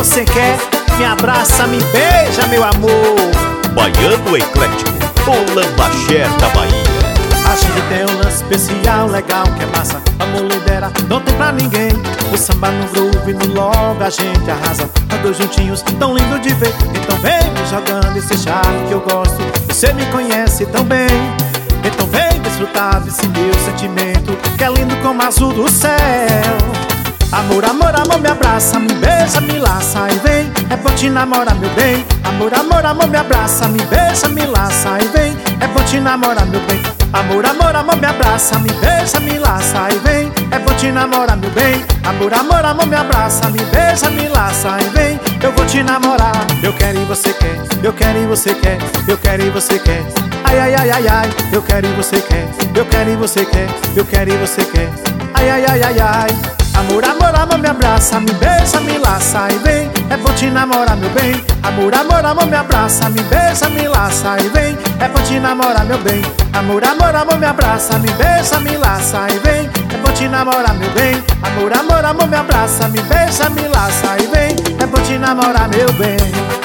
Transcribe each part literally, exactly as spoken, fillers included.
você quer, me abraça, me beija, meu amor. Baiano Eclético, o Lambaxer da Bahia. A gente tem um lance especial, legal, que é massa. Amor lidera, não tem pra ninguém. O samba no groove, no love, a gente arrasa. Nós dois juntinhos, tão lindo de ver. Então vem me jogando esse charme que eu gosto. Você me conhece tão bem. Então vem desfrutar desse meu sentimento, que é lindo como o azul do céu. Amor, amor, amor, me abraça, me beija, me laça e vem. É bom te namorar, meu bem. Amor, amor, amor, me abraça, me beija, me laça e vem. É bom te namorar, meu bem. Amor, amor, amor, me abraça, me beija, me laça e vem. É bom te namorar, meu bem. Amor, amor, amor, me abraça, me beija, me laça e vem. Eu vou te namorar. Eu quero e você quer, eu quero e você quer, eu quero e você quer. Ai, ai, ai, ai, ai. Eu quero e você quer, eu quero e você quer, eu quero e você quer. Ai, ai, ai, ai, ai. Amor, amor, amor, me abraça, me beija, me laça e vem. É bom te namorar, meu bem. Amor, amor, amor, me abraça, me beija, me laça e vem. É bom te namorar, meu bem. Amor, amor, amor, me abraça, me beija, me laça e vem. É bom te namorar, meu bem. Amor, amor, amor, me abraça, me beija, me laça e vem. É bom te namorar, meu bem.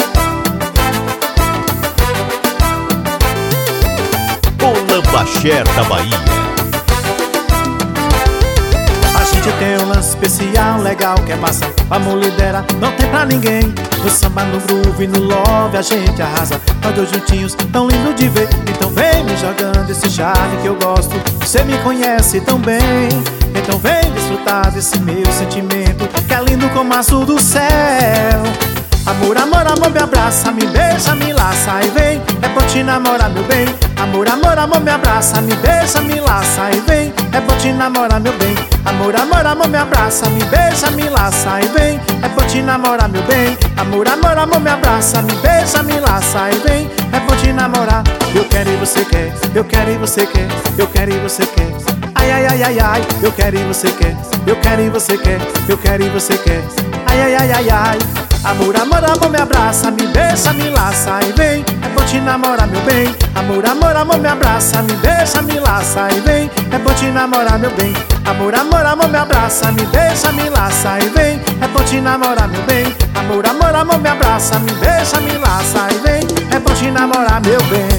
O Lambaxer da Bahia. A gente tem um lance especial, legal, que é massa. Amor lidera, não tem pra ninguém. No samba, no groove, no love, a gente arrasa. Nós dois juntinhos, tão lindo de ver. Então vem me jogando esse charme que eu gosto. Você me conhece tão bem. Então vem desfrutar desse meu sentimento, que é lindo como o azul do céu. Amor, amor, amor, me abraça, me beija, me laça e vem. É bom te namorar, meu bem. Amor, amor, amor, me abraça, me beija, me laça e vem. É bom te namorar, meu bem. Amor, amor, amor, me abraça, me beija, me laça e vem. É bom te namorar, meu bem. Amor, amor, amor, me abraça, me beija, me laça e vem. É bom te namorar. Eu quero e você quer, eu quero e você quer, eu quero e você quer. Ai, ai, ai, ai, ai. Eu quero e você quer, eu quero e você quer, eu quero e você quer. Ai, ai, ai, ai, ai. Amor, amor, amor, me abraça, me beija, me laça e vem. É bom te namorar, meu bem. Amor, amor, amor, me abraça, me beija, me laça e vem. É bom te namorar, meu bem. Amor, amor, amor, me abraça, me beija, me laça e vem. É bom te namorar, meu bem. Amor, amor, amor, me abraça, me beija, me laça e vem. É bom te namorar, meu bem.